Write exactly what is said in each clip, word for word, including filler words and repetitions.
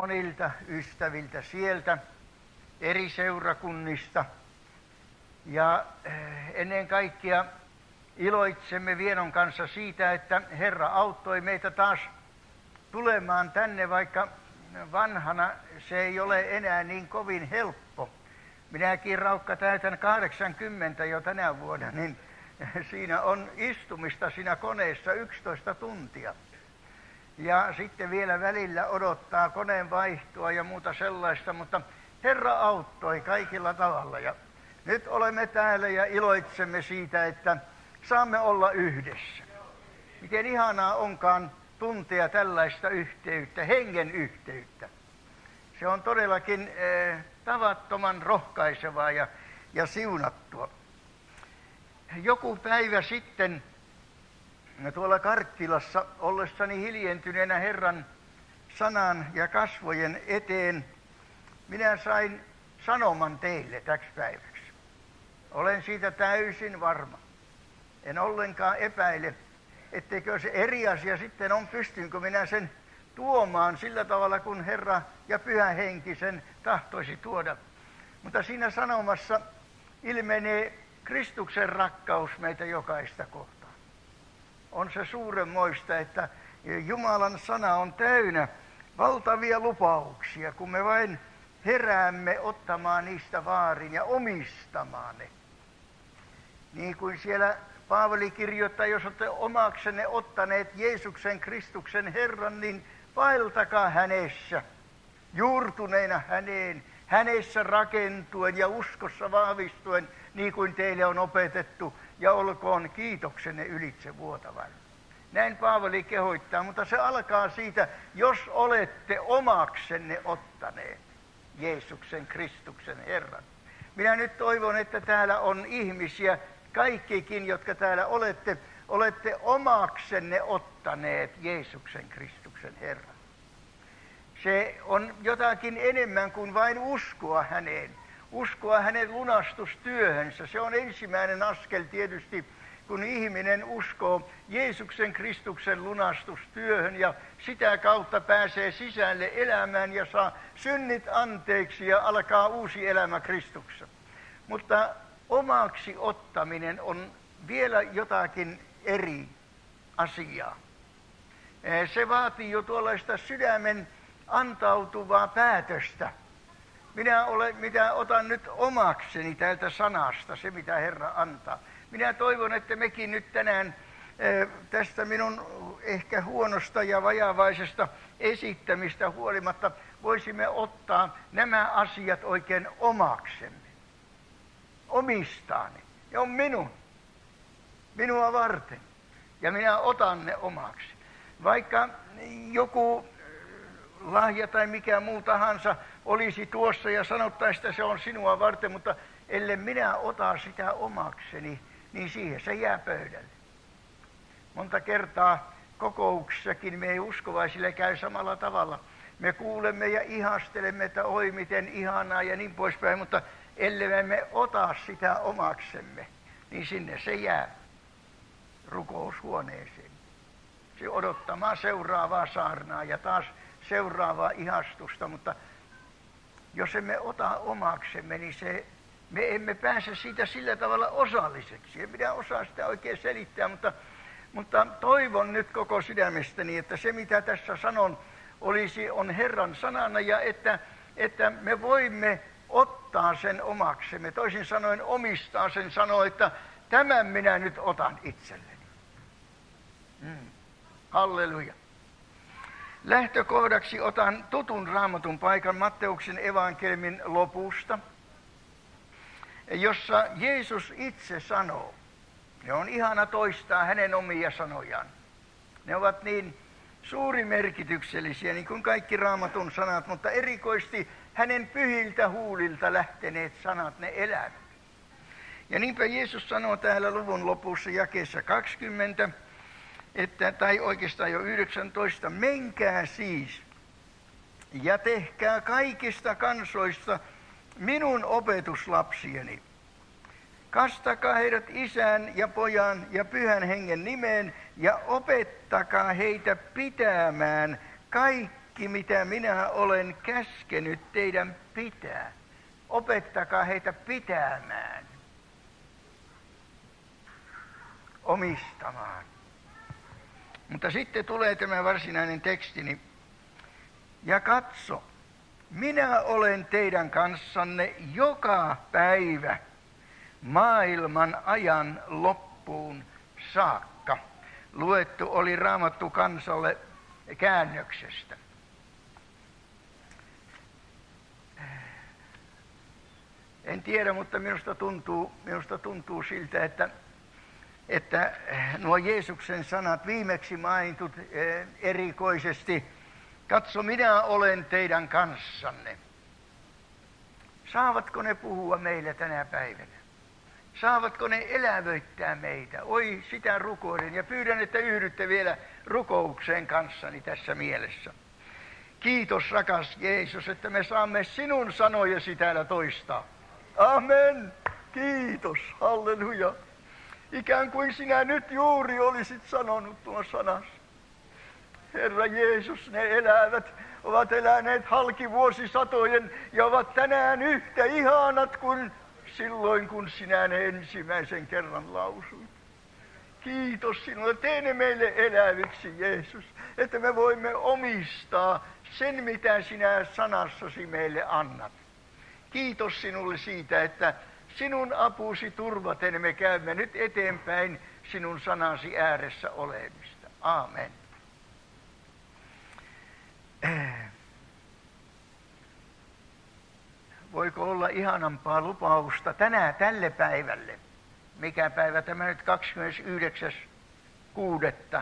monilta ystäviltä sieltä eri seurakunnista. Ja ennen kaikkea iloitsemme Vienon kanssa siitä, että Herra auttoi meitä taas tulemaan tänne, vaikka vanhana se ei ole enää niin kovin helppo. Minäkin, Raukka, täytän kahdeksankymmentä jo tänä vuonna, niin siinä on istumista siinä koneessa yksitoista tuntia. Ja sitten vielä välillä odottaa koneen vaihtoa ja muuta sellaista, mutta Herra auttoi kaikilla tavalla. Ja nyt olemme täällä ja iloitsemme siitä, että saamme olla yhdessä. Miten ihanaa onkaan tuntea tällaista yhteyttä, hengen yhteyttä. Se on todellakin eh, tavattoman rohkaisevaa ja, ja siunattua. Joku päivä sitten tuolla Karkkilassa ollessani hiljentyneenä Herran sanan ja kasvojen eteen, minä sain sanoman teille täksi päiväksi. Olen siitä täysin varma. En ollenkaan epäile, etteikö se eri asia sitten on, pystynkö minä sen tuomaan sillä tavalla, kun Herra ja Pyhä Henki sen tahtoisi tuoda. Mutta siinä sanomassa ilmenee Kristuksen rakkaus meitä jokaista kohtaan. On se suuremmoista, että Jumalan sana on täynnä valtavia lupauksia, kun me vain heräämme ottamaan niistä vaarin ja omistamaan ne. Niin kuin siellä Paavali kirjoittaa, jos olette omaksenne ottaneet Jeesuksen Kristuksen Herran, niin vaeltakaa hänessä, juurtuneena häneen, hänessä rakentuen ja uskossa vahvistuen, niin kuin teille on opetettu, ja olkoon kiitoksenne ylitse vuotavan. Näin Paavali kehoittaa, mutta se alkaa siitä, jos olette omaksenne ottaneet Jeesuksen Kristuksen Herran. Minä nyt toivon, että täällä on ihmisiä, kaikkikin, jotka täällä olette, olette omaksenne ottaneet Jeesuksen Kristuksen Herran. Se on jotakin enemmän kuin vain uskoa häneen. Uskoa hänen lunastustyöhönsä. Se on ensimmäinen askel tietysti, kun ihminen uskoo Jeesuksen Kristuksen lunastustyöhön ja sitä kautta pääsee sisälle elämään ja saa synnit anteeksi ja alkaa uusi elämä Kristuksessa. Mutta omaksi ottaminen on vielä jotakin eri asiaa. Se vaatii jo tuollaista sydämen antautuvaa päätöstä. Minä olen, mitä otan nyt omakseni täältä sanasta, se mitä Herra antaa. Minä toivon, että mekin nyt tänään tästä minun ehkä huonosta ja vajavaisesta esittämistä huolimatta voisimme ottaa nämä asiat oikein omaksemme. Omistaa ne. Ne on minun. Minua varten. Ja minä otan ne omaksi. Vaikka joku lahja tai mikä muu tahansa olisi tuossa ja sanottaisi, että se on sinua varten, mutta ellen minä ota sitä omakseni, niin siihen se jää pöydälle. Monta kertaa kokouksissakin me ei uskovaisille käy samalla tavalla. Me kuulemme ja ihastelemme, että oi miten ihanaa ja niin poispäin, mutta ellei me ota sitä omaksemme, niin sinne se jää rukoushuoneeseen. Se odottamaan seuraavaa saarnaa ja taas seuraavaa ihastusta, mutta jos emme ota omaksemme, niin se, me emme pääse siitä sillä tavalla osalliseksi. En minä osaa sitä oikein selittää, mutta, mutta toivon nyt koko sydämestäni, että se mitä tässä sanon olisi, on Herran sanana ja että, että me voimme ottaa sen omaksemme. Toisin sanoen omistaa sen, sanoo, että tämän minä nyt otan itselleni. Mm. Halleluja. Lähtökohdaksi otan tutun raamatun paikan Matteuksen evankeliumin lopusta, jossa Jeesus itse sanoo. Ne on ihana toistaa hänen omia sanojaan. Ne ovat niin suurimerkityksellisiä, niin kuin kaikki raamatun sanat, mutta erikoisesti hänen pyhiltä huulilta lähteneet sanat, ne elävät. Ja niinpä Jeesus sanoo täällä luvun lopussa jakeessa kaksikymmentä, että, tai oikeastaan jo yhdeksäntoista, menkää siis ja tehkää kaikista kansoista minun opetuslapsieni. Kastakaa heidät Isän ja Pojan ja Pyhän Hengen nimeen ja opettakaa heitä pitämään kaikkia kaikki mitä minä olen käskenyt teidän pitää. Opettakaa heitä pitämään, omistamaan. Mutta sitten tulee tämä varsinainen tekstini. Ja katso, minä olen teidän kanssanne joka päivä maailman ajan loppuun saakka. Luettu oli Raamattu kansalle käännöksestä. En tiedä, mutta minusta tuntuu, minusta tuntuu siltä, että, että nuo Jeesuksen sanat viimeksi mainitut eh, erikoisesti, katso minä olen teidän kanssanne. Saavatko ne puhua meille tänä päivänä? Saavatko ne elävöittää meitä? Oi, sitä rukoilen ja pyydän, että yhdytte vielä rukoukseen kanssani tässä mielessä. Kiitos rakas Jeesus, että me saamme sinun sanojesi täällä toistaa. Amen. Kiitos. Halleluja. Ikään kuin sinä nyt juuri olisit sanonut tuon sanas. Herra Jeesus, ne elävät, ovat eläneet halki vuosisatojen ja ovat tänään yhtä ihanat kuin silloin, kun sinä ne ensimmäisen kerran lausuit. Kiitos sinulle. Tee ne meille eläviksi, Jeesus, että me voimme omistaa sen, mitä sinä sanassasi meille annat. Kiitos sinulle siitä, että sinun apusi turvaten me käymme nyt eteenpäin sinun sanasi ääressä olemista. Aamen. Voiko olla ihanampaa lupausta tänään tälle päivälle? Mikä päivä tämä nyt kahdeskymmenesyhdeksäs kuudetta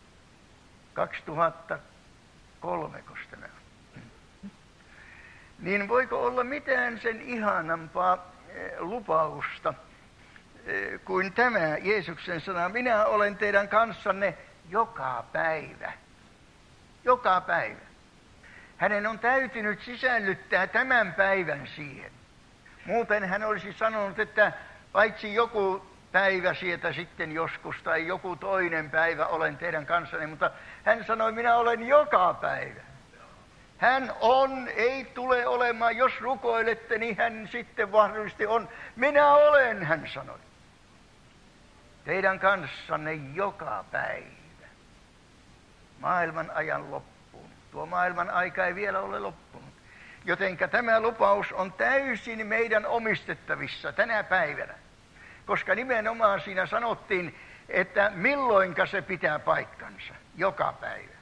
kaksituhattakolme, koska tämä on. Niin voiko olla mitään sen ihanampaa lupausta kuin tämä Jeesuksen sana, minä olen teidän kanssanne joka päivä. Joka päivä. Hänen on täytynyt sisällyttää tämän päivän siihen. Muuten hän olisi sanonut, että paitsi joku päivä sieltä sitten joskus tai joku toinen päivä olen teidän kanssanne, mutta hän sanoi, minä olen joka päivä. Hän on, ei tule olemaan, jos rukoilette, niin hän sitten mahdollisesti on. Minä olen, hän sanoi. Teidän kanssanne joka päivä. Maailman ajan loppuun. Tuo maailman aika ei vielä ole loppunut. Jotenka tämä lupaus on täysin meidän omistettavissa tänä päivänä. Koska nimenomaan siinä sanottiin, että milloinka se pitää paikkansa. Joka päivä.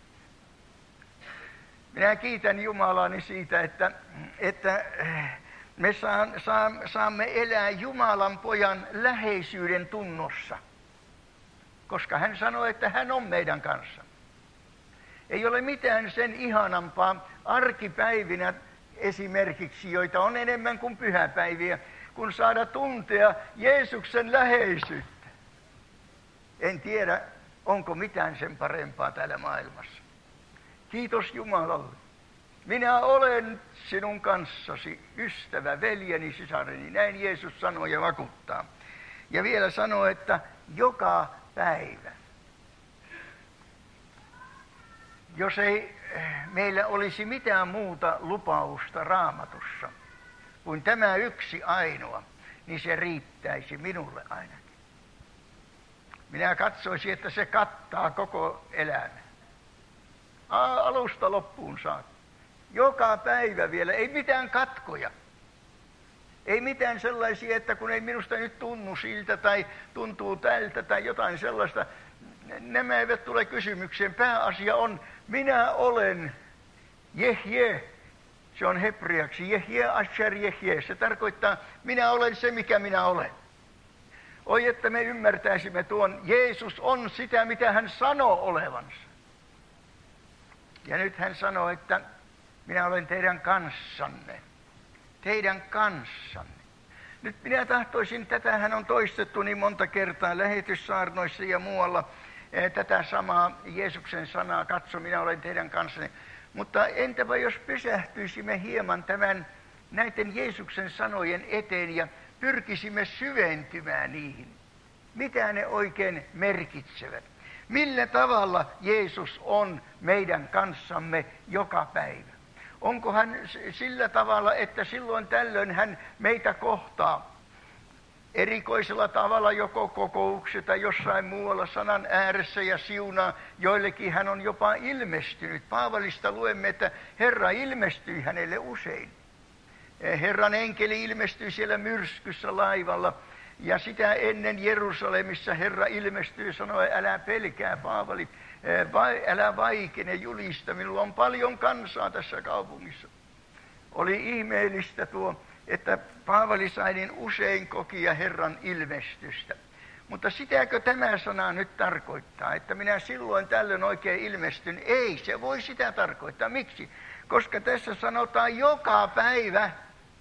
Minä kiitän Jumalani siitä, että, että me saamme elää Jumalan pojan läheisyyden tunnossa. Koska hän sanoi, että hän on meidän kanssa. Ei ole mitään sen ihanampaa arkipäivinä esimerkiksi, joita on enemmän kuin pyhäpäiviä, kun saada tuntea Jeesuksen läheisyyttä. En tiedä, onko mitään sen parempaa täällä maailmassa. Kiitos Jumalalle. Minä olen sinun kanssasi, ystävä, veljeni, sisareni. Näin Jeesus sanoo ja vakuuttaa. Ja vielä sanoo, että joka päivä. Jos ei meillä olisi mitään muuta lupausta Raamatussa kuin tämä yksi ainoa, niin se riittäisi minulle ainakin. Minä katsoisin, että se kattaa koko elämän. Alusta loppuun saakka. Joka päivä vielä, ei mitään katkoja. Ei mitään sellaisia, että kun ei minusta nyt tunnu siltä tai tuntuu tältä tai jotain sellaista. Nämä eivät tule kysymykseen. Pääasia on, minä olen Jehje. Se on hebreaksi. Jehje, Asher, Jehje. Se tarkoittaa, minä olen se, mikä minä olen. Oi, että me ymmärtäisimme tuon. Jeesus on sitä, mitä hän sanoo olevansa. Ja nyt hän sanoo, että minä olen teidän kanssanne. Teidän kanssanne. Nyt minä tahtoisin, tätä hän on toistettu niin monta kertaa lähetyssaarnoissa ja muualla. Tätä samaa Jeesuksen sanaa, katso, minä olen teidän kanssanne. Mutta entäpä jos pysähtyisimme hieman tämän näiden Jeesuksen sanojen eteen ja pyrkisimme syventymään niihin. Mitä ne oikein merkitsevät? Millä tavalla Jeesus on meidän kanssamme joka päivä? Onko hän sillä tavalla, että silloin tällöin hän meitä kohtaa erikoisella tavalla joko kokouksessa tai jossain muualla sanan ääressä ja siunaa? Joillekin hän on jopa ilmestynyt. Paavalista luemme, että Herra ilmestyi hänelle usein. Herran enkeli ilmestyi siellä myrskyssä laivalla. Ja sitä ennen Jerusalemissa Herra ilmestyi ja sanoi, älä pelkää Paavali, älä vaikene, julista, minulla on paljon kansaa tässä kaupungissa. Oli ihmeellistä tuo, että Paavali sai niin usein kokia Herran ilmestystä. Mutta sitäkö tämä sana nyt tarkoittaa, että minä silloin tällöin oikein ilmestyn? Ei, se voi sitä tarkoittaa. Miksi? Koska tässä sanotaan joka päivä.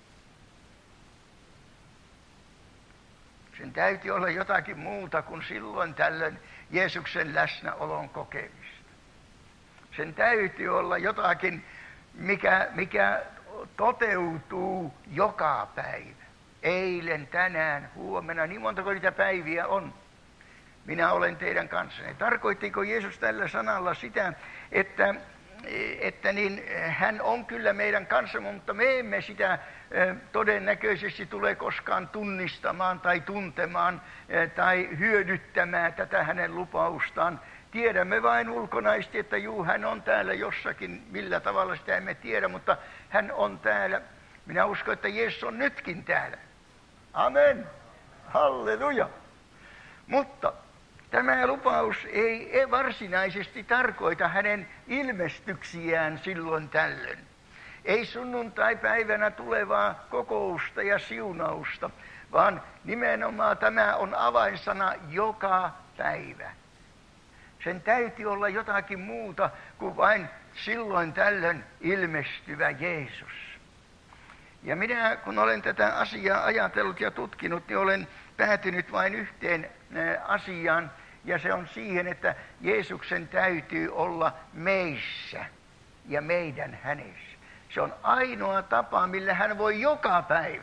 Sen täytyy olla jotakin muuta kuin silloin tällöin Jeesuksen läsnäolon kokemista. Sen täytyy olla jotakin, mikä, mikä toteutuu joka päivä. Eilen, tänään, huomenna, niin montako niitä päiviä on. Minä olen teidän kanssanne. Tarkoittiko Jeesus tällä sanalla sitä, että, että niin, hän on kyllä meidän kanssamme, mutta me emme sitä todennäköisesti tule koskaan tunnistamaan tai tuntemaan tai hyödyttämään tätä hänen lupaustaan. Tiedämme vain ulkonaisesti, että juu, hän on täällä jossakin, millä tavalla sitä emme tiedä, mutta hän on täällä. Minä uskon, että Jeesus on nytkin täällä. Amen. Halleluja. Mutta tämä lupaus ei varsinaisesti tarkoita hänen ilmestyksiään silloin tällöin. Ei sunnuntai-päivänä tulevaa kokousta ja siunausta, vaan nimenomaan tämä on avainsana joka päivä. Sen täytyy olla jotakin muuta kuin vain silloin tällöin ilmestyvä Jeesus. Ja minä, kun olen tätä asiaa ajatellut ja tutkinut, niin olen päätynyt vain yhteen asiaan, ja se on siihen, että Jeesuksen täytyy olla meissä ja meidän hänessä. Se on ainoa tapa, millä hän voi joka päivä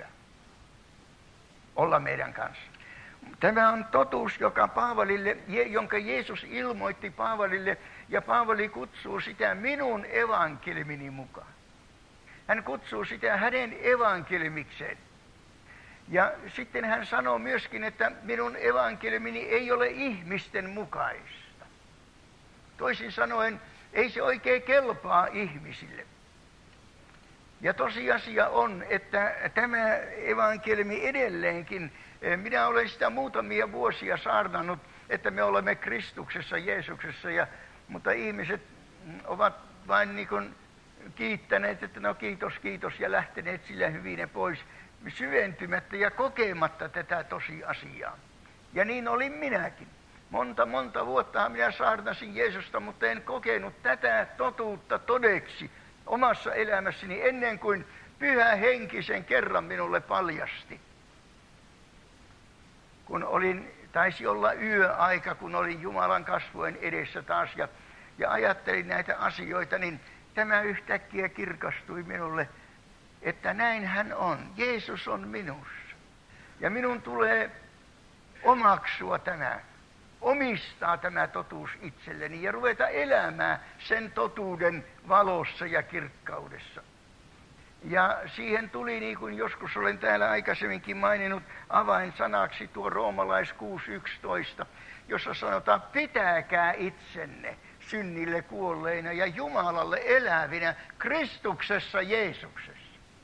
olla meidän kanssa. Tämä on totuus, joka Paavalille, jonka Jeesus ilmoitti Paavalille, ja Paavali kutsuu sitä minun evankeliumini mukaan. Hän kutsuu sitä hänen evankeliumikseen. Ja sitten hän sanoo myöskin, että minun evankeliumini ei ole ihmisten mukaista. Toisin sanoen, ei se oikein kelpaa ihmisille. Ja tosiasia on, että tämä evankeliumi edelleenkin, minä olen sitä muutamia vuosia saarnannut, että me olemme Kristuksessa, Jeesuksessa, ja, mutta ihmiset ovat vain niin kuin kiittäneet, että no kiitos, kiitos, ja lähteneet sillä hyvinä pois, syventymättä ja kokematta tätä tosiasiaa. Ja niin olin minäkin. Monta, monta vuotta minä saarnasin Jeesusta, mutta en kokenut tätä totuutta todeksi omassa elämässäni ennen kuin Pyhä Henki sen kerran minulle paljasti. Kun olin, taisi olla yöaika, kun olin Jumalan kasvojen edessä taas ja, ja ajattelin näitä asioita, niin tämä yhtäkkiä kirkastui minulle, että näin hän on. Jeesus on minussa. Ja minun tulee omaksua tämä, omistaa tämä totuus itselleni ja ruveta elämään sen totuuden valossa ja kirkkaudessa. Ja siihen tuli, niin kuin joskus olen täällä aikaisemminkin maininnut, avainsanaksi tuo Roomalais kuusi yksitoista, jossa sanotaan, pitäkää itsenne synnille kuolleina ja Jumalalle elävinä Kristuksessa Jeesuksessa.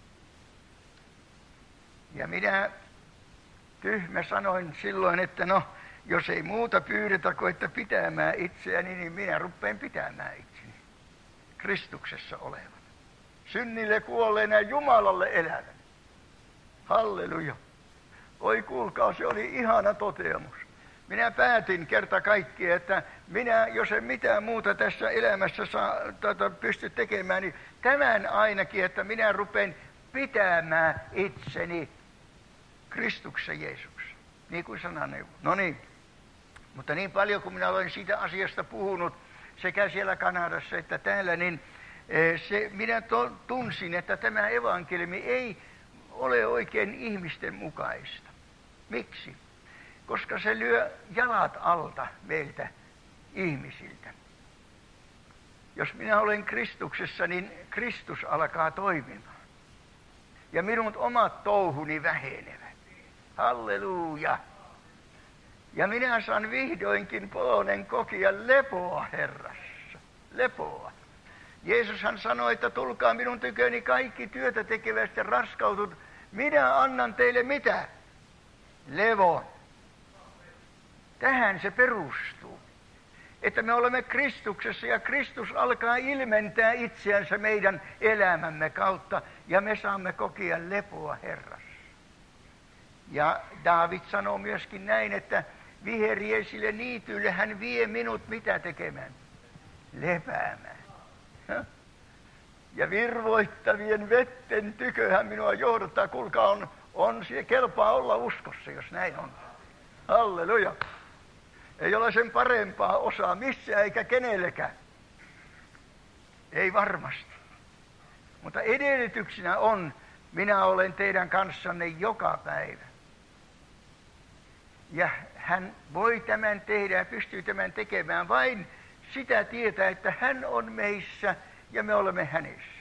Ja minä tyhmä sanoin silloin, että no, jos ei muuta pyydetä kuin että pitämään itseäni, niin minä rupean pitämään itseni Kristuksessa olevan. Synnille kuolleena Jumalalle elävän. Halleluja. Oi kuulkaa, se oli ihana toteamus. Minä päätin kerta kaikkiaan, että minä, jos en mitään muuta tässä elämässä saa, tuota, pysty tekemään, niin tämän ainakin, että minä rupean pitämään itseni Kristuksessa Jeesuksessa. Niin kuin sana neuvoo. No niin. Mutta niin paljon kuin minä olen siitä asiasta puhunut sekä siellä Kanadassa että täällä, niin se, minä to, tunsin, että tämä evankeliumi ei ole oikein ihmisten mukaista. Miksi? Koska se lyö jalat alta meiltä ihmisiltä. Jos minä olen Kristuksessa, niin Kristus alkaa toimimaan. Ja minun omat touhuni vähenevät. Halleluja! Ja minä saan vihdoinkin polonen kokia lepoa Herrassa. Lepoa. Jeesushan sanoi, että tulkaa minun tyköni kaikki työtä tekevät ja raskautut. Minä annan teille mitä? Levo. Tähän se perustuu. Että me olemme Kristuksessa ja Kristus alkaa ilmentää itseänsä meidän elämämme kautta ja me saamme kokea lepoa Herrassa. Ja Daavid sanoo myöskin näin, että viheriäisille niityille hän vie minut mitä tekemään? Lepäämään. Ja virvoittavien vetten tyköhän minua johdottaa. Kuulkaa, on, on se kelpaa olla uskossa, jos näin on. Halleluja. Ei ole sen parempaa osaa missään eikä kenellekään. Ei varmasti. Mutta edellytyksenä on, minä olen teidän kanssanne joka päivä. Ja hän voi tämän tehdä ja pystyy tämän tekemään vain sitä tietää, että hän on meissä ja me olemme hänessä.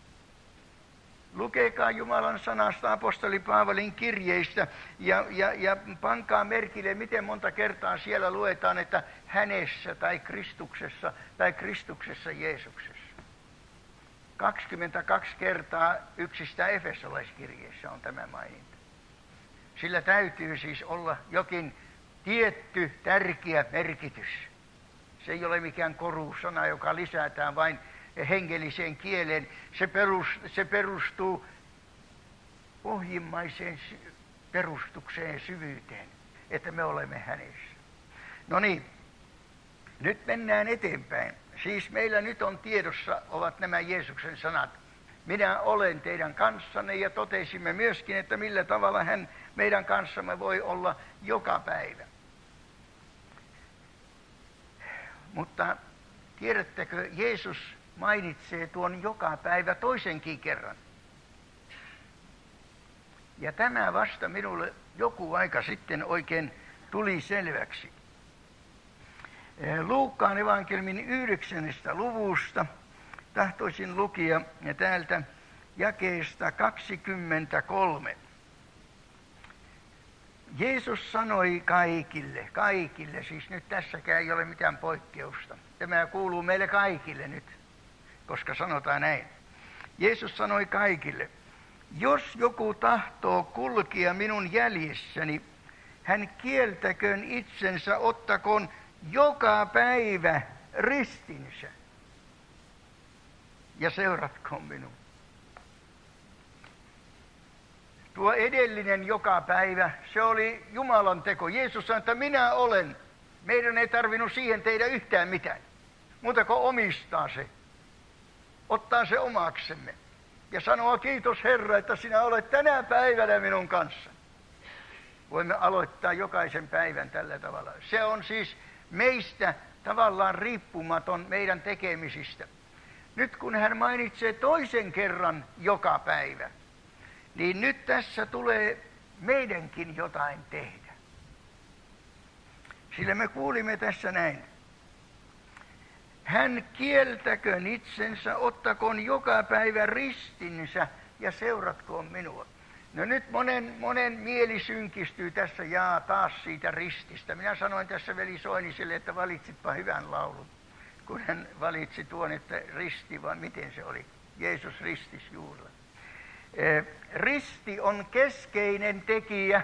Lukekaa Jumalan sanasta apostoli Paavalin kirjeistä ja, ja, ja pankaa merkille, miten monta kertaa siellä luetaan, että hänessä tai Kristuksessa tai Kristuksessa Jeesuksessa. kaksikymmentäkaksi kertaa yksistä efesolaiskirjeessä on tämä maininta. Sillä täytyy siis olla jokin tietty tärkeä merkitys. Se ei ole mikään korusana, joka lisätään vain hengelliseen kieleen. Se, perus, se perustuu pohjimmaiseen perustukseen syvyyteen, että me olemme hänessä. No niin, nyt mennään eteenpäin. Siis meillä nyt on tiedossa ovat nämä Jeesuksen sanat. Minä olen teidän kanssanne ja totesimme myöskin, että millä tavalla hän meidän kanssamme voi olla joka päivä. Mutta tiedättekö, Jeesus mainitsee tuon joka päivä toisenkin kerran. Ja tämä vasta minulle joku aika sitten oikein tuli selväksi. Luukkaan evankeliumin yhdeksännestä luvusta tahtoisin lukea ja täältä jakeesta kaksikymmentäkolme. Jeesus sanoi kaikille, kaikille, siis nyt tässäkään ei ole mitään poikkeusta. Tämä kuuluu meille kaikille nyt, koska sanotaan näin. Jeesus sanoi kaikille, jos joku tahtoo kulkea minun jäljessäni, hän kieltäköön itsensä, ottakoon joka päivä ristinsä ja seuratkoon minua. Tuo edellinen joka päivä, se oli Jumalan teko. Jeesus sanoi, että minä olen. Meidän ei tarvinnut siihen tehdä yhtään mitään. Muuta kuin omistaa se. Ottaa se omaksemme. Ja sanoa kiitos Herra, että sinä olet tänä päivänä minun kanssa. Voimme aloittaa jokaisen päivän tällä tavalla. Se on siis meistä tavallaan riippumaton meidän tekemisistä. Nyt kun hän mainitsee toisen kerran joka päivä, niin nyt tässä tulee meidänkin jotain tehdä. Sillä me kuulimme tässä näin. Hän kieltäköön itsensä, ottakoon joka päivä ristinsä ja seuratkoon minua. No nyt monen, monen mieli synkistyy tässä, jaa taas siitä rististä. Minä sanoin tässä veli Soiniselle, että valitsitpa hyvän laulun. Kun hän valitsi tuon, että risti, vai miten se oli? Jeesus ristis juurella. Risti on keskeinen tekijä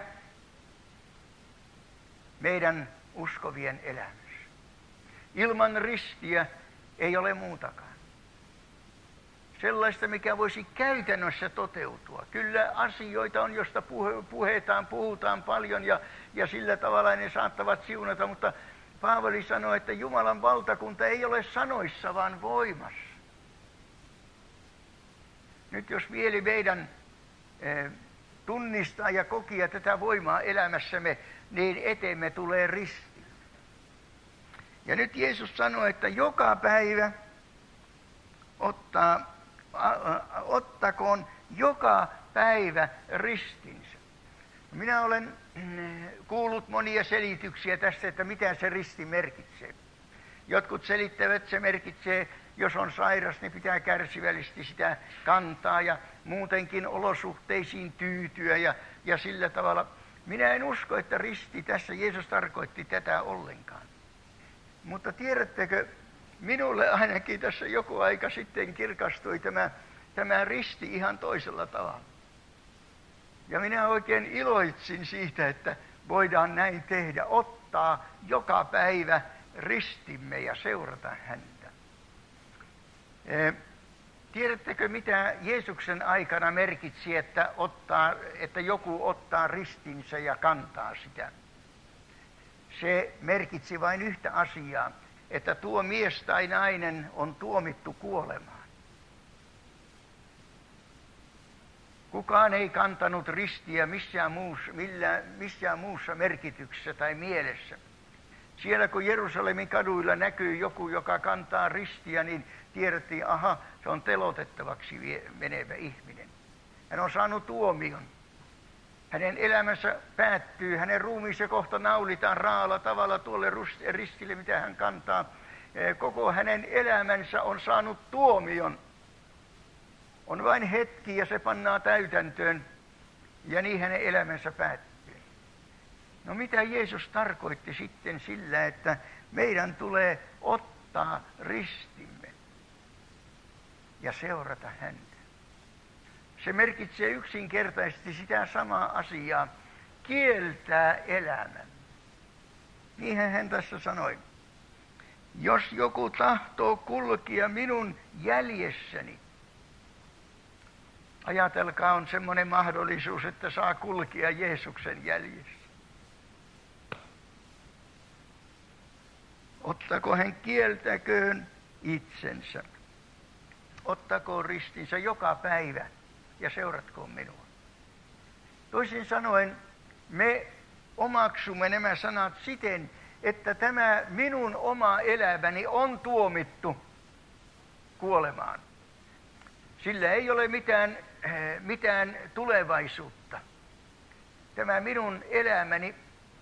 meidän uskovien elämässä. Ilman ristiä ei ole muutakaan. Sellaista, mikä voisi käytännössä toteutua. Kyllä asioita on, josta puhe, puhetaan, puhutaan paljon ja, ja sillä tavalla ne saattavat siunata, mutta Paavali sanoi, että Jumalan valtakunta ei ole sanoissa, vaan voimassa. Nyt jos mieli meidän e, tunnistaa ja kokia tätä voimaa elämässämme, niin eteemme tulee risti. Ja nyt Jeesus sanoi, että joka päivä ottaa, a, a, ottakoon joka päivä ristinsä. Minä olen kuullut monia selityksiä tästä, että mitä se risti merkitsee. Jotkut selittävät, että se merkitsee, jos on sairas, niin pitää kärsivällisesti sitä kantaa ja muutenkin olosuhteisiin tyytyä ja, ja sillä tavalla. Minä en usko, että risti tässä Jeesus tarkoitti tätä ollenkaan. Mutta tiedättekö, minulle ainakin tässä joku aika sitten kirkastui tämä, tämä risti ihan toisella tavalla. Ja minä oikein iloitsin siitä, että voidaan näin tehdä, ottaa joka päivä ristimme ja seurata häntä. E, tiedättekö, mitä Jeesuksen aikana merkitsi, että, ottaa, että joku ottaa ristinsä ja kantaa sitä? Se merkitsi vain yhtä asiaa, että tuo mies tai nainen on tuomittu kuolemaan. Kukaan ei kantanut ristiä missään muussa, millään, missään muussa merkityksessä tai mielessä. Siellä kun Jerusalemin kaduilla näkyy joku, joka kantaa ristiä, niin tiedettiin, aha, se on telotettavaksi menevä ihminen. Hän on saanut tuomion. Hänen elämänsä päättyy, hänen ruumiinsa kohta naulitaan raalla tavalla tuolle ristille, mitä hän kantaa. Koko hänen elämänsä on saanut tuomion. On vain hetki ja se pannaan täytäntöön ja niin hänen elämänsä päättyy. No mitä Jeesus tarkoitti sitten sillä, että meidän tulee ottaa ristimme ja seurata häntä? Se merkitsee yksinkertaisesti sitä samaa asiaa, kieltää elämän. Niinhän hän tässä sanoi. Jos joku tahtoo kulkea minun jäljessäni, ajatelkaa, on semmoinen mahdollisuus, että saa kulkea Jeesuksen jäljessä. Ottako hän kieltäköön itsensä. Ottakoon ristinsä joka päivä ja seuratkoon minua. Toisin sanoen, me omaksumme nämä sanat siten, että tämä minun oma elämäni on tuomittu kuolemaan. Sillä ei ole mitään, mitään tulevaisuutta. Tämä minun elämäni,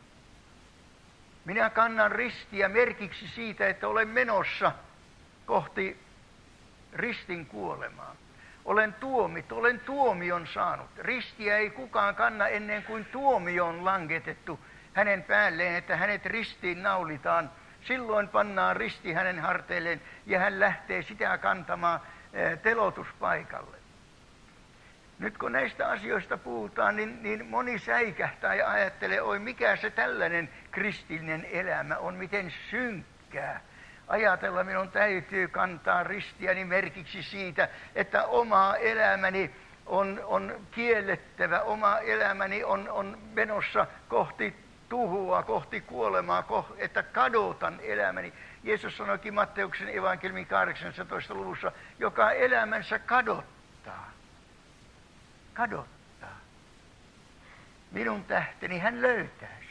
minä kannan ristiä merkiksi siitä, että olen menossa kohti ristin kuolemaa. Olen tuomittu, olen tuomion saanut. Ristiä ei kukaan kanna ennen kuin tuomio on langetettu hänen päälleen, että hänet ristiin naulitaan. Silloin pannaan risti hänen harteilleen ja hän lähtee sitä kantamaan telotuspaikalle. Nyt kun näistä asioista puhutaan, niin, niin moni säikähtää ja ajattelee, oi mikä se tällainen kristillinen elämä on, miten synkkää. Ajatella, minun täytyy kantaa ristiäni merkiksi siitä, että oma elämäni on, on kiellettävä, oma elämäni on, on menossa kohti tuhua, kohti kuolemaa, että kadotan elämäni. Jeesus sanoikin Matteuksen evankeliumin kahdeksannessatoista luvussa, joka elämänsä kadottaa. Kadottaa. Minun tähteni hän löytää sen.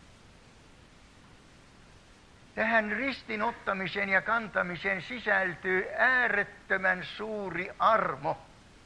Tähän ristin ottamiseen ja kantamiseen sisältyy äärettömän suuri armo.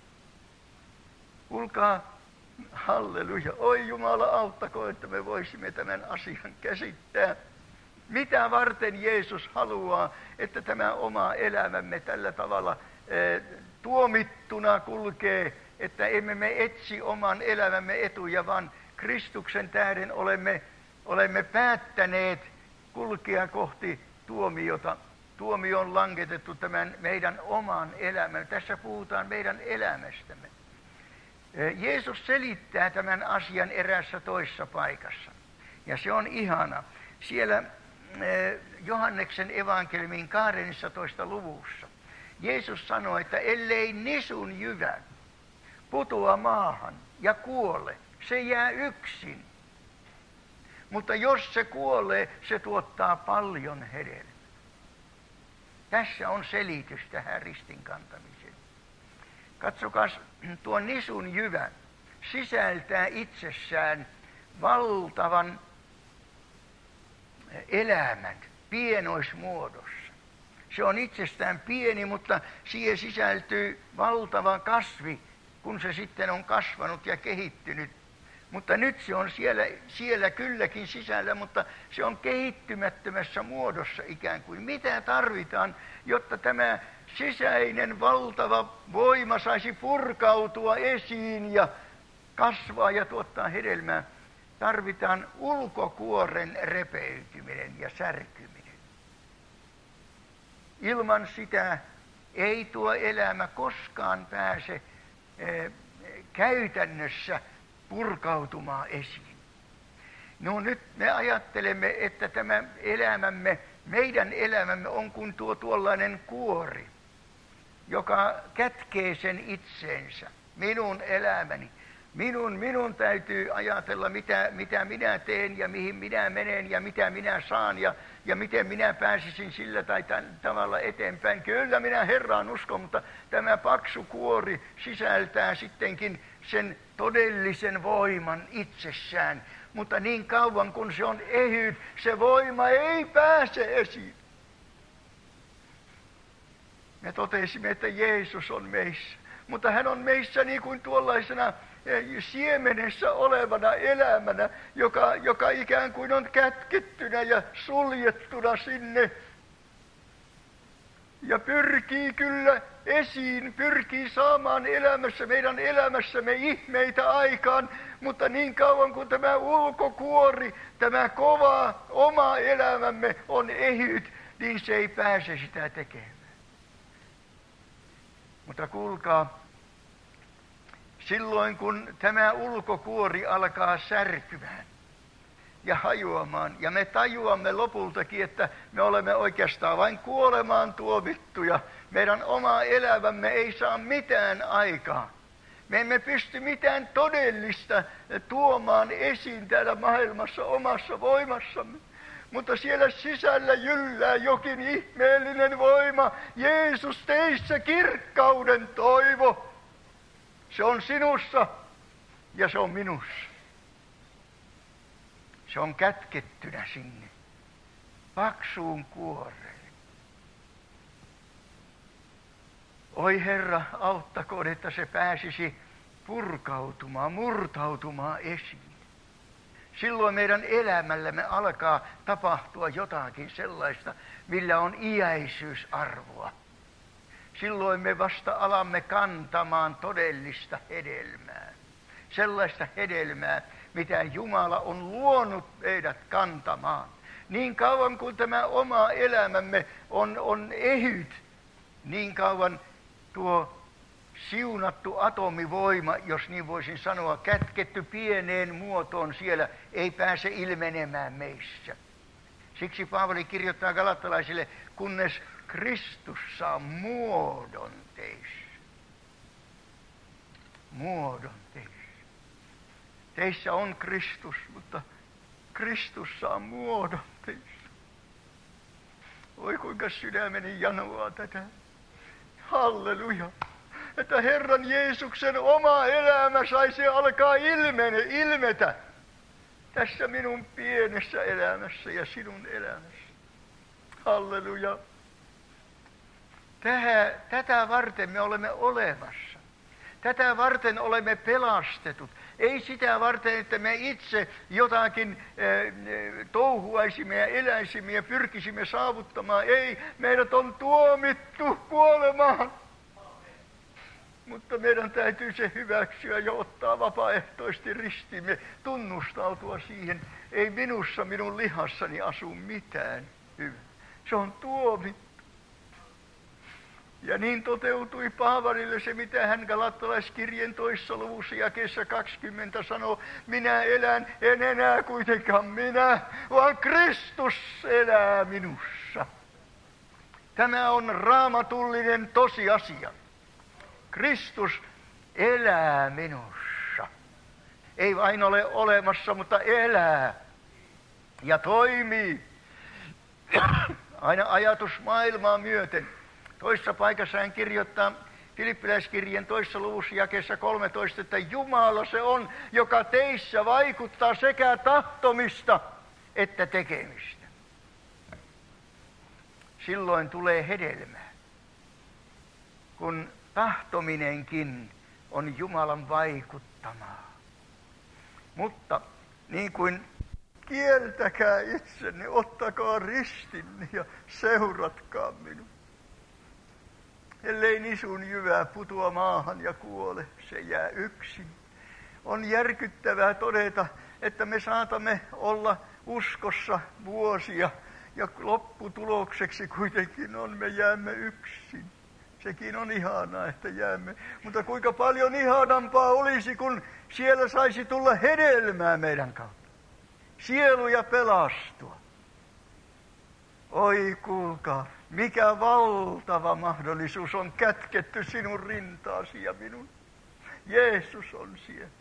Kuulkaa, halleluja, oi Jumala auttako, että me voisimme tämän asian käsittää. Mitä varten Jeesus haluaa, että tämä oma elämämme tällä tavalla e, tuomittuna kulkee, että emme me etsi oman elämämme etuja, vaan Kristuksen tähden olemme, olemme päättäneet kulkea kohti tuomiota. Tuomio on langetettu tämän meidän oman elämän. Tässä puhutaan meidän elämästämme. Jeesus selittää tämän asian eräässä toisessa paikassa. Ja se on ihana. Siellä Johanneksen evankeliumin kahdennessatoista luvussa Jeesus sanoi, että ellei nisun jyvä putoa maahan ja kuole, se jää yksin. Mutta jos se kuolee, se tuottaa paljon hedelmää. Tässä on selitys tähän ristin kantamiseen. Katsokas, tuo nisun jyvä sisältää itsessään valtavan elämän pienoismuodossa. Se on itsestään pieni, mutta siihen sisältyy valtava kasvi, kun se sitten on kasvanut ja kehittynyt Mutta nyt se on siellä, siellä kylläkin sisällä, mutta se on kehittymättömässä muodossa ikään kuin. Mitä tarvitaan, jotta tämä sisäinen valtava voima saisi purkautua esiin ja kasvaa ja tuottaa hedelmää? Tarvitaan ulkokuoren repeytyminen ja särkyminen. Ilman sitä ei tuo elämä koskaan pääse eh, käytännössä purkautumaan esiin. No nyt me ajattelemme, että tämä elämämme, meidän elämämme on kuin tuo tuollainen kuori, joka kätkee sen itseensä, minun elämäni. Minun, minun täytyy ajatella, mitä, mitä minä teen ja mihin minä menen ja mitä minä saan ja, ja miten minä pääsisin sillä tai tämän tavalla eteenpäin. Kyllä minä Herraan uskon, mutta tämä paksu kuori sisältää sittenkin sen todellisen voiman itsessään. Mutta niin kauan kun se on ehyt, se voima ei pääse esiin. Me totesimme, että Jeesus on meissä, mutta hän on meissä niin kuin tuollaisena siemenessä olevana elämänä, joka, joka ikään kuin on kätkettynä ja suljettuna sinne. Ja pyrkii kyllä esiin, pyrkii saamaan elämässä, meidän elämässämme ihmeitä aikaan, mutta niin kauan kuin tämä ulkokuori, tämä kova oma elämämme on ehyt, niin se ei pääse sitä tekemään. Mutta kuulkaa, silloin kun tämä ulkokuori alkaa särkymään ja hajoamaan, ja me tajuamme lopultakin, että me olemme oikeastaan vain kuolemaan tuomittuja, meidän oma elämämme ei saa mitään aikaa. Me emme pysty mitään todellista tuomaan esiin täällä maailmassa omassa voimassamme. Mutta siellä sisällä jyllää jokin ihmeellinen voima. Jeesus teissä kirkkauden toivo. Se on sinussa ja se on minussa. Se on kätkettynä sinne paksuun kuoreen. Oi Herra, auttakoon, että se pääsisi purkautumaan, murtautumaan esiin. Silloin meidän elämällämme alkaa tapahtua jotakin sellaista, millä on iäisyysarvoa. Silloin me vasta alamme kantamaan todellista hedelmää. Sellaista hedelmää, mitä Jumala on luonut meidät kantamaan. Niin kauan kuin tämä oma elämämme on, on ehyt, niin kauan tuo siunattu atomivoima, jos niin voisin sanoa, kätketty pieneen muotoon siellä, ei pääse ilmenemään meissä. Siksi Paavali kirjoittaa galattalaisille, kunnes Kristus saa muodon teissä. Muodon teissä. Teissä on Kristus, mutta Kristus saa muodon teissä. Oi kuinka sydämeni janoaa tätä. Halleluja. Että Herran Jeesuksen oma elämä saisi alkaa ilmene, ilmetä tässä minun pienessä elämässä ja sinun elämässä. Halleluja. Tähä, tätä varten me olemme olemassa. Tätä varten olemme pelastetut. Ei sitä varten, että me itse jotakin äh, touhuaisimme ja eläisimme ja pyrkisimme saavuttamaan. Ei, meidät on tuomittu kuolemaan. Mutta meidän täytyy se hyväksyä ja ottaa vapaaehtoisesti ristimme, tunnustautua siihen. Ei minussa, minun lihassani asu mitään hyvää. Se on tuomittu. Ja niin toteutui Paavalille se, mitä hän Galattalaiskirjeen toissa luvussa jakeessa kaksikymmentä sanoo. Minä elän, en enää kuitenkaan minä, vaan Kristus elää minussa. Tämä on raamatullinen tosiasia. Kristus elää minussa. Ei vain ole olemassa, mutta elää ja toimii. Aina ajatusmaailmaa myöten. Toisessa paikassa hän kirjoittaa Filippiläiskirjeen toisessa luvussa jakeessa kolmetoista, että Jumala se on, joka teissä vaikuttaa sekä tahtomista että tekemistä. Silloin tulee hedelmää, kun tahtominenkin on Jumalan vaikuttamaa. Mutta niin kuin kieltäkää itsenne, ottakaa ristinne ja seuratkaa minua. Ellei nisun jyvää putoa maahan ja kuole, se jää yksin. On järkyttävää todeta, että me saatamme olla uskossa vuosia ja lopputulokseksi kuitenkin on, me jäämme yksin. Sekin on ihanaa, että jäämme. Mutta kuinka paljon ihanampaa olisi, kun siellä saisi tulla hedelmää meidän kautta. Sieluja pelastua. Oi kuulkaa, mikä valtava mahdollisuus on kätketty sinun rintaasi ja minun. Jeesus on siellä.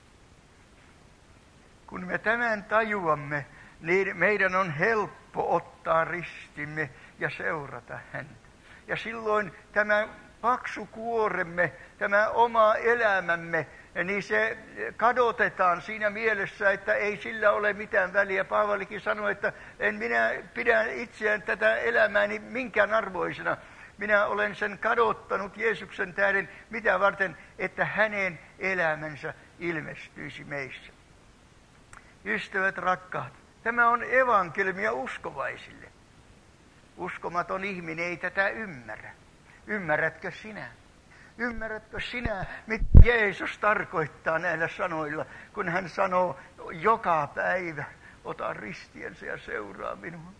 Kun me tämän tajuamme, niin meidän on helppo ottaa ristimme ja seurata häntä. Ja silloin tämä paksu kuoremme, tämä oma elämämme, niin se kadotetaan siinä mielessä, että ei sillä ole mitään väliä. Paavalikin sanoi, että en minä pidä itseään tätä elämääni minkään arvoisena. Minä olen sen kadottanut Jeesuksen tähden, mitä varten, että hänen elämänsä ilmestyisi meissä. Ystävät rakkaat, tämä on evankeliumia uskovaisille. Uskomaton ihminen ei tätä ymmärrä. Ymmärrätkö sinä? Ymmärrätkö sinä, mitä Jeesus tarkoittaa näillä sanoilla, kun hän sanoo joka päivä, ota ristiensä ja seuraa minua.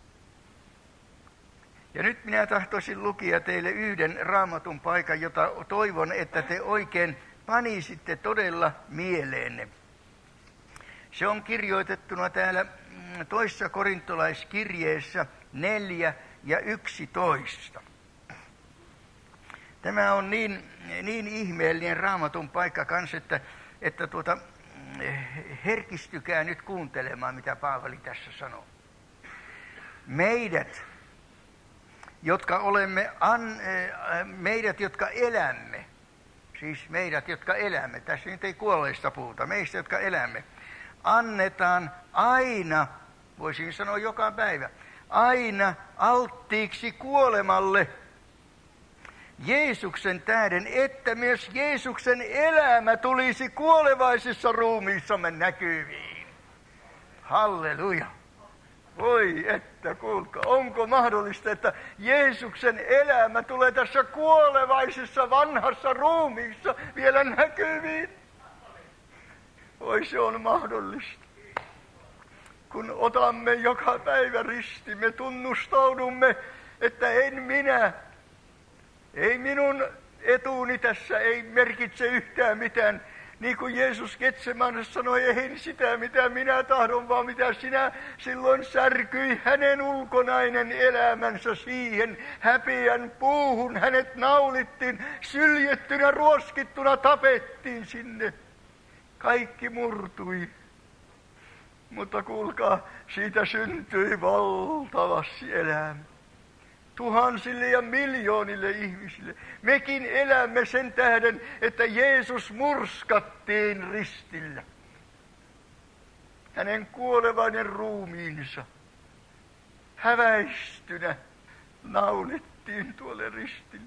Ja nyt minä tahtoisin lukea teille yhden raamatun paikan, jota toivon, että te oikein panisitte todella mieleenne. Se on kirjoitettuna täällä toisessa korintolaiskirjeessä neljä ja yksitoista. Tämä on niin, niin ihmeellinen raamatun paikka kanssa, että, että tuota, herkistykää nyt kuuntelemaan, mitä Paavali tässä sanoo. Meidät, jotka olemme, an, meidät, jotka elämme, siis meidät, jotka elämme, tässä nyt ei kuolleista puhuta, meistä, jotka elämme, annetaan aina, voisin sanoa joka päivä, aina alttiiksi kuolemalle Jeesuksen tähden, että myös Jeesuksen elämä tulisi kuolevaisissa ruumiissamme näkyviin. Halleluja. Voi että, kuulkaa, onko mahdollista, että Jeesuksen elämä tulee tässä kuolevaisessa vanhassa ruumiissa vielä näkyviin? Oi, se on mahdollista. Kun otamme joka päivä ristimme, tunnustaudumme, että en minä, ei minun etuuni tässä ei merkitse yhtään mitään. Niin kuin Jeesus Getsemanessa sanoi, ei sitä mitä minä tahdon, vaan mitä sinä, silloin särkyi hänen ulkonainen elämänsä siihen häpeän puuhun. Hänet naulittiin, syljettynä, ruoskittuna, tapettiin sinne. Kaikki murtui. Mutta kuulkaa, siitä syntyi valtavasti elämä. Tuhansille ja miljoonille ihmisille. Mekin elämme sen tähden, että Jeesus murskattiin ristillä. Hänen kuolevainen ruumiinsa häväistynä naulittiin tuolle ristille.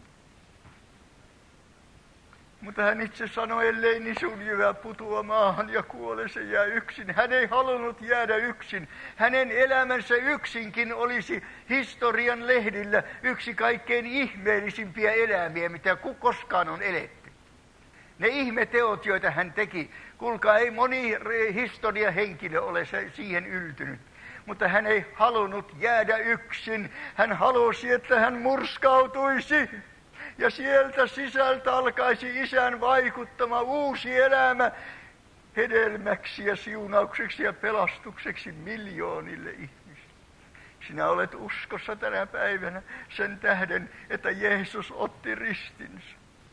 Mutta hän itse sanoi, ellei nisun jyvä putoa maahan ja kuole, se jää yksin. Hän ei halunnut jäädä yksin. Hänen elämänsä yksinkin olisi historian lehdillä yksi kaikkein ihmeellisimpiä elämiä, mitä koskaan on eletty. Ne ihmeteot, joita hän teki, kuulkaa, ei moni historian henkilö ole siihen yltynyt. Mutta hän ei halunnut jäädä yksin. Hän halusi, että hän murskautuisi. Ja sieltä sisältä alkaisi Isän vaikuttama uusi elämä hedelmäksi ja siunaukseksi ja pelastukseksi miljoonille ihmisille. Sinä olet uskossa tänä päivänä sen tähden, että Jeesus otti ristinsä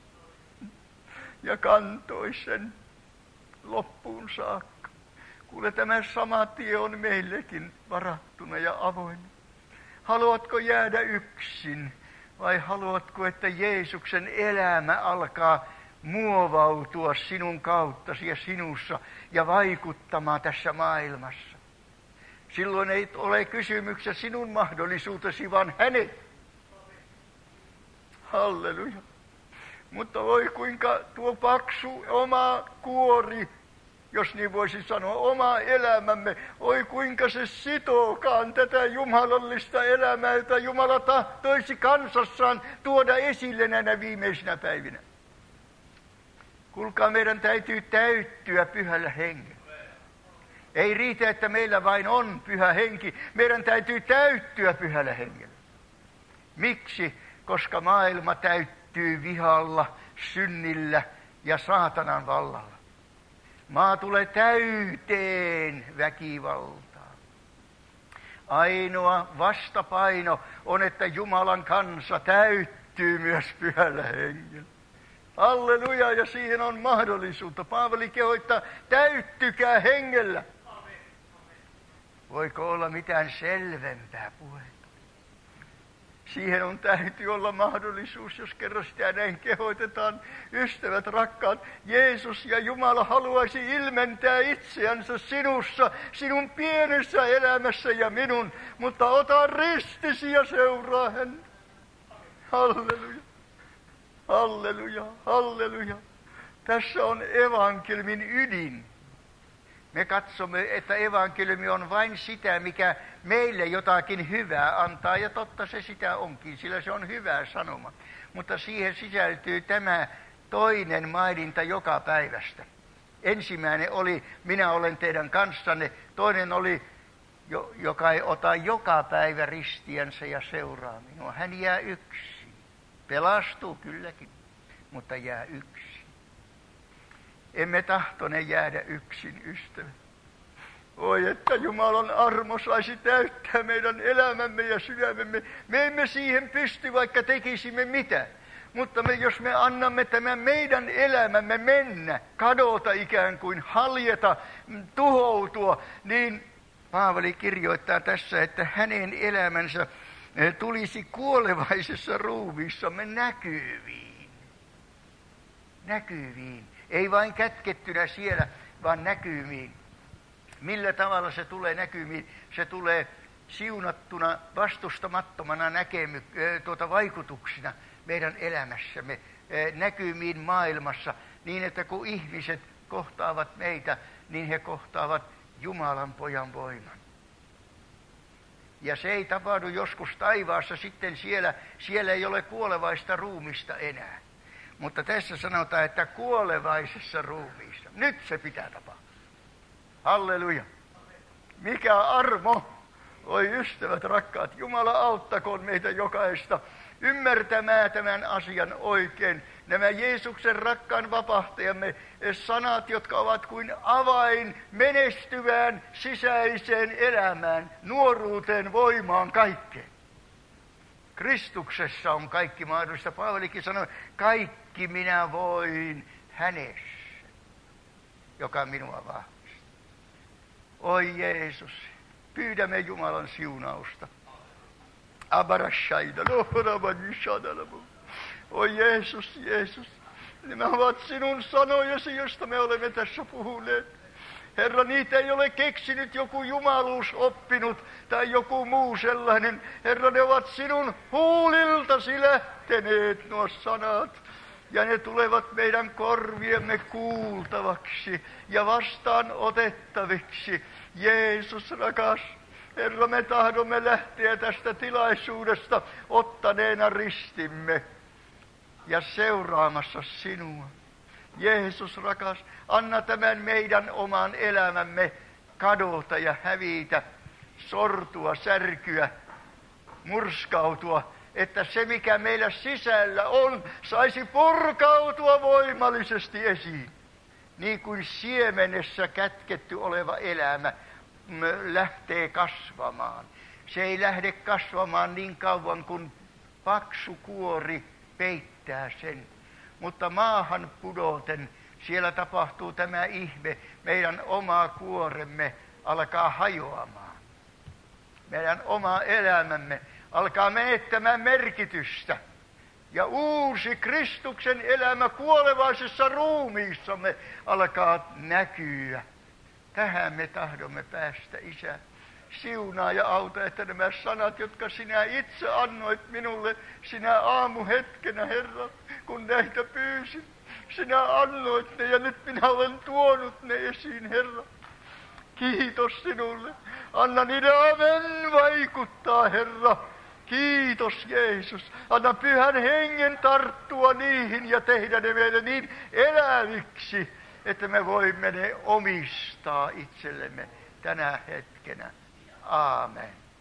ja kantoi sen loppuun saakka. Kuule, tämä sama tie on meillekin varattuna ja avoin. Haluatko jäädä yksin? Vai haluatko, että Jeesuksen elämä alkaa muovautua sinun kauttasi ja sinussa ja vaikuttamaan tässä maailmassa? Silloin ei ole kysymyksessä sinun mahdollisuutesi, vaan hänet. Halleluja. Mutta voi kuinka tuo paksu oma kuori jos niin voisi sanoa, oma elämämme. Oi kuinka se sitookaan tätä jumalallista elämää, jota Jumala tahtoisi kansassaan tuoda esille näinä viimeisinä päivinä. Kuulkaa, meidän täytyy täyttyä pyhällä hengellä. Ei riitä, että meillä vain on pyhä henki. Meidän täytyy täyttyä pyhällä hengellä. Miksi? Koska maailma täyttyy vihalla, synnillä ja saatanan vallalla. Maa tulee täyteen väkivaltaa. Ainoa vastapaino on, että Jumalan kansa täyttyy myös pyhällä hengellä. Halleluja, ja siihen on mahdollisuutta. Paavali kehottaa, täyttykää hengellä. Voiko olla mitään selvempää puhetta? Siihen on täytyy olla mahdollisuus, jos kerran sitä näin kehoitetaan. Ystävät rakkaat, Jeesus ja Jumala haluaisi ilmentää itseänsä sinussa, sinun pienessä elämässä ja minun, mutta ota ristisi ja seuraa häntä. Halleluja, halleluja, halleluja. Tässä on evankeliumin ydin. Me katsomme, että evankeliumi on vain sitä, mikä meille jotakin hyvää antaa, ja totta se sitä onkin, sillä se on hyvä sanoma. Mutta siihen sisältyy tämä toinen maininta joka päivästä. Ensimmäinen oli, minä olen teidän kanssanne. Toinen oli, joka ei ota joka päivä ristiänsä ja seuraa minua. Hän jää yksin. Pelastuu kylläkin, mutta jää yksin. Emme tahtone jäädä yksin, ystävät. Oi, että Jumalan armo saisi täyttää meidän elämämme ja sydämemme. Me emme siihen pysty, vaikka tekisimme mitä. Mutta me, jos me annamme tämän meidän elämämme mennä, kadota ikään kuin, haljeta, tuhoutua, niin Paavali kirjoittaa tässä, että hänen elämänsä tulisi kuolevaisessa ruumiissamme näkyviin. Näkyviin. Ei vain kätkettynä siellä, vaan näkymiin. Millä tavalla se tulee näkymiin? Se tulee siunattuna, vastustamattomana näkemy, tuota, vaikutuksina meidän elämässämme, näkymiin maailmassa, niin että kun ihmiset kohtaavat meitä, niin he kohtaavat Jumalan pojan voiman. Ja se ei tapahdu joskus taivaassa sitten siellä, siellä ei ole kuolevaista ruumista enää. Mutta tässä sanotaan, että kuolevaisessa ruumiissa. Nyt se pitää tapahtua. Halleluja. Mikä armo. Oi ystävät rakkaat, Jumala auttakoon meitä jokaista ymmärtämään tämän asian oikein. Nämä Jeesuksen rakkaan vapahtajamme sanat, jotka ovat kuin avain menestyvään sisäiseen elämään, nuoruuteen, voimaan, kaikkeen. Kristuksessa on kaikki mahdollista. Paavalikin sanoi, kaikki minä voin hänessä, joka minua vahvistaa. Oi Jeesus, pyydämme Jumalan siunausta. Oi Jeesus, Jeesus, nämä ovat sinun sanojasi, josta me olemme tässä puhuneet. Herra, niitä ei ole keksinyt joku jumaluus oppinut tai joku muu sellainen. Herra, ne ovat sinun huuliltasi lähteneet nuo sanat. Ja ne tulevat meidän korviemme kuultavaksi ja vastaan otettaviksi. Jeesus rakas, Herra, me tahdomme lähteä tästä tilaisuudesta ottaneena ristimme ja seuraamassa sinua. Jeesus rakas, anna tämän meidän oman elämämme kadota ja hävitä, sortua, särkyä, murskautua, että se mikä meillä sisällä on, saisi purkautua voimallisesti esiin. Niin kuin siemenessä kätketty oleva elämä lähtee kasvamaan. Se ei lähde kasvamaan niin kauan kuin paksu kuori peittää sen. Mutta maahan pudoten siellä tapahtuu tämä ihme. Meidän oma kuoremme alkaa hajoamaan. Meidän oma elämämme alkaa menettämään merkitystä. Ja uusi Kristuksen elämä kuolevaisessa ruumiissamme alkaa näkyä. Tähän me tahdomme päästä, Isä. Siunaa ja auta, että nämä sanat, jotka sinä itse annoit minulle sinä aamuhetkenä, Herra, kun näitä pyysin. sinä annoit ne ja nyt minä olen tuonut ne esiin, Herra. Kiitos sinulle. Anna niiden amen vaikuttaa, Herra. Kiitos Jeesus. Anna Pyhän Hengen tarttua niihin ja tehdä ne meille niin eläviksi, että me voimme ne omistaa itsellemme tänä hetkenä. Aamen.